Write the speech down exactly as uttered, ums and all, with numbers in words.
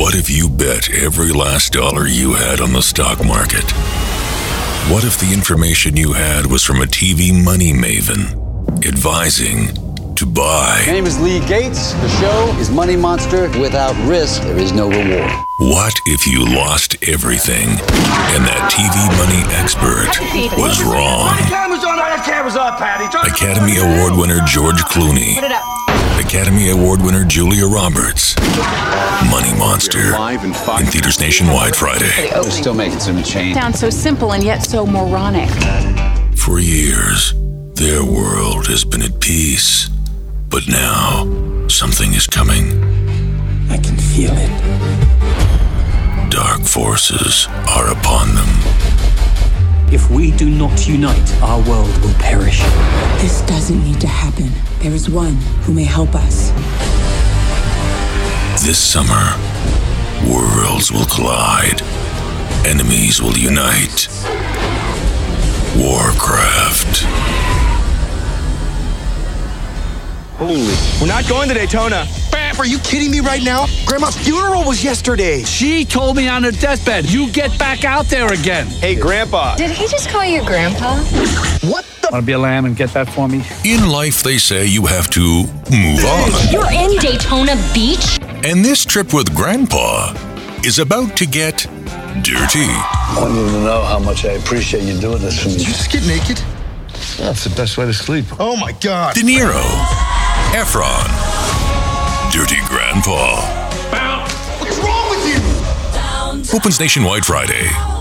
What if you bet every last dollar you had on the stock market? What if the information you had was from a T V money maven advising to buy? My name is Lee Gates. The show is Money Monster. Without risk, there is no reward. What if you lost everything and that T V money expert was wrong? Cameras on, all the cameras on, Patty. Academy Award winner George Clooney. Put it up. Academy Award winner Julia Roberts. Money Monster. In theaters nationwide Friday. We're still making some change. Sounds so simple and yet so moronic. For years, their world has been at peace. But now, something is coming. I can feel it. Dark forces are upon them. If we do not unite, our world will perish. This doesn't need to happen. There is one who may help us. This summer, worlds will collide. Enemies will unite. Warcraft. Holy. We're not going to Daytona. Bam, are you kidding me right now? Grandma's funeral was yesterday. She told me on her deathbed, you get back out there again. Hey, Grandpa. Did he just call you Grandpa? What the? Want to be a lamb and get that for me? In life, they say you have to move on. You're in Daytona Beach? And this trip with Grandpa is about to get dirty. I want you to know how much I appreciate you doing this for me. Did you just get naked? That's the best way to sleep. Oh, my God. De Niro. Efron. Dirty Grandpa. What's wrong with you? Opens nationwide Friday.